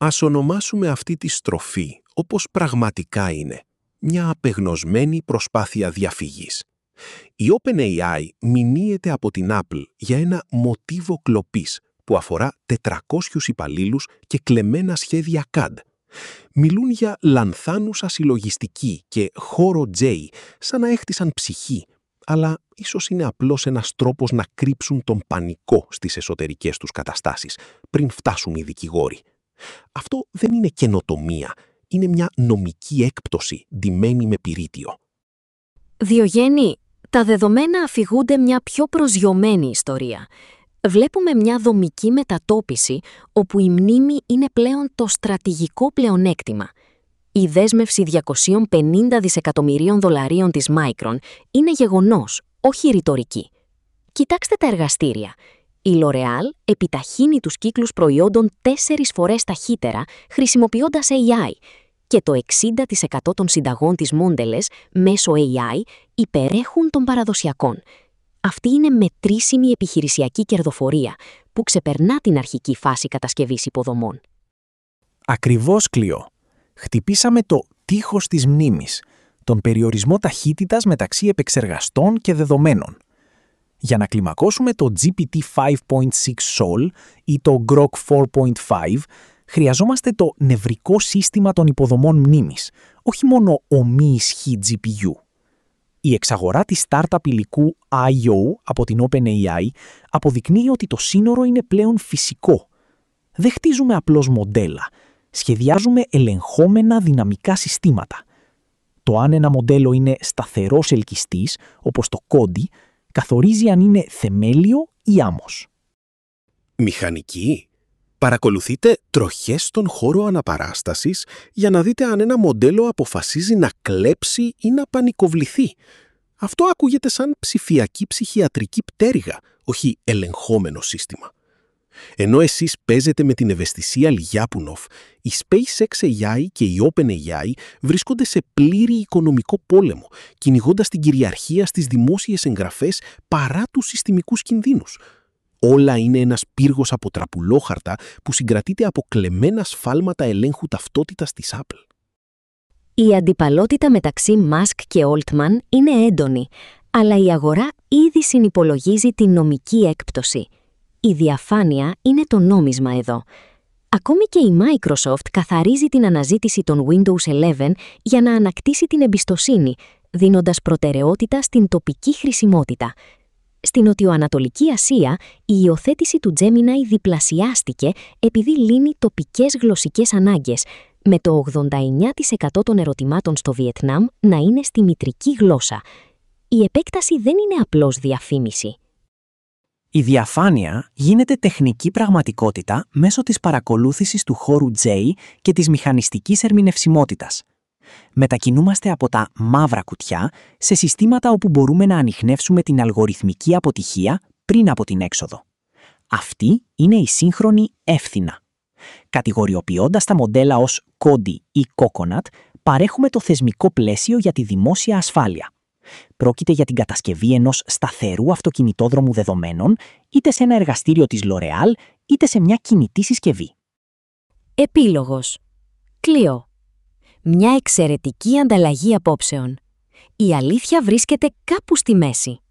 Ας ονομάσουμε αυτή τη στροφή όπως πραγματικά είναι, μια απεγνωσμένη προσπάθεια διαφυγής. Η OpenAI μηνύεται από την Apple για ένα μοτίβο κλοπής που αφορά 400 υπαλλήλους και κλεμμένα σχέδια CAD. Μιλούν για λανθάνουσα συλλογιστική και χώρο J, σαν να έχτισαν ψυχή, αλλά ίσως είναι απλώς ένας τρόπος να κρύψουν τον πανικό στις εσωτερικές τους καταστάσεις, πριν φτάσουν οι δικηγόροι. Αυτό δεν είναι καινοτομία, είναι μια νομική έκπτωση ντυμένη με πυρίτιο. Διογέννη, τα δεδομένα αφηγούνται μια πιο προσγειωμένη ιστορία. Βλέπουμε μια δομική μετατόπιση όπου η μνήμη είναι πλέον το στρατηγικό πλεονέκτημα. Η δέσμευση 250 δισεκατομμυρίων δολαρίων της Micron είναι γεγονός, όχι ρητορική. Κοιτάξτε τα εργαστήρια. Η L'Oréal επιταχύνει τους κύκλους προϊόντων 4 φορές ταχύτερα χρησιμοποιώντας AI και το 60% των συνταγών της Mondelez μέσω AI υπερέχουν των παραδοσιακών. Αυτή είναι μετρήσιμη επιχειρησιακή κερδοφορία που ξεπερνά την αρχική φάση κατασκευής υποδομών. Ακριβώς, Κλειό. Χτυπήσαμε το τείχος της μνήμης, τον περιορισμό ταχύτητας μεταξύ επεξεργαστών και δεδομένων. Για να κλιμακώσουμε το GPT 5.6 Sol ή το Grok 4.5, χρειαζόμαστε το νευρικό σύστημα των υποδομών μνήμης, όχι μόνο ομή ισχύ GPU. Η εξαγορά της startup υλικού I.O. από την OpenAI αποδεικνύει ότι το σύνορο είναι πλέον φυσικό. Δεν χτίζουμε απλώς μοντέλα, σχεδιάζουμε ελεγχόμενα δυναμικά συστήματα. Το αν ένα μοντέλο είναι σταθερός ελκυστής, όπως το Kodi, καθορίζει αν είναι θεμέλιο ή άμμος. Μηχανική. Παρακολουθείτε τροχές στον χώρο αναπαράστασης για να δείτε αν ένα μοντέλο αποφασίζει να κλέψει ή να πανικοβληθεί. Αυτό ακούγεται σαν ψηφιακή ψυχιατρική πτέρυγα, όχι ελεγχόμενο σύστημα. Ενώ εσείς παίζετε με την ευαισθησία Λιάπουνοφ, η SpaceX AI και η OpenAI βρίσκονται σε πλήρη οικονομικό πόλεμο, κυνηγώντας την κυριαρχία στις δημόσιες εγγραφές παρά τους συστημικούς κινδύνους. Όλα είναι ένας πύργος από τραπουλόχαρτα που συγκρατείται από κλεμμένα σφάλματα ελέγχου ταυτότητας της Apple. Η αντιπαλότητα μεταξύ Musk και Altman είναι έντονη, αλλά η αγορά ήδη συνυπολογίζει την νομική έκπτωση. Η διαφάνεια είναι το νόμισμα εδώ. Ακόμη και η Microsoft καθαρίζει την αναζήτηση των Windows 11 για να ανακτήσει την εμπιστοσύνη, δίνοντας προτεραιότητα στην τοπική χρησιμότητα. Στην Νοτιοανατολική Ασία, η υιοθέτηση του Gemini διπλασιάστηκε επειδή λύνει τοπικές γλωσσικές ανάγκες, με το 89% των ερωτημάτων στο Βιετνάμ να είναι στη μητρική γλώσσα. Η επέκταση δεν είναι απλώς διαφήμιση. Η διαφάνεια γίνεται τεχνική πραγματικότητα μέσω της παρακολούθησης του χώρου J και της μηχανιστικής ερμηνευσιμότητας. Μετακινούμαστε από τα μαύρα κουτιά σε συστήματα όπου μπορούμε να ανιχνεύσουμε την αλγοριθμική αποτυχία πριν από την έξοδο. Αυτή είναι η σύγχρονη εύθυνα. Κατηγοριοποιώντας τα μοντέλα ως Kodi ή Coconut, παρέχουμε το θεσμικό πλαίσιο για τη δημόσια ασφάλεια. Πρόκειται για την κατασκευή ενός σταθερού αυτοκινητόδρομου δεδομένων, είτε σε ένα εργαστήριο της L'Oréal, είτε σε μια κινητή συσκευή. Επίλογος. Κλειό. Μια εξαιρετική ανταλλαγή απόψεων. Η αλήθεια βρίσκεται κάπου στη μέση.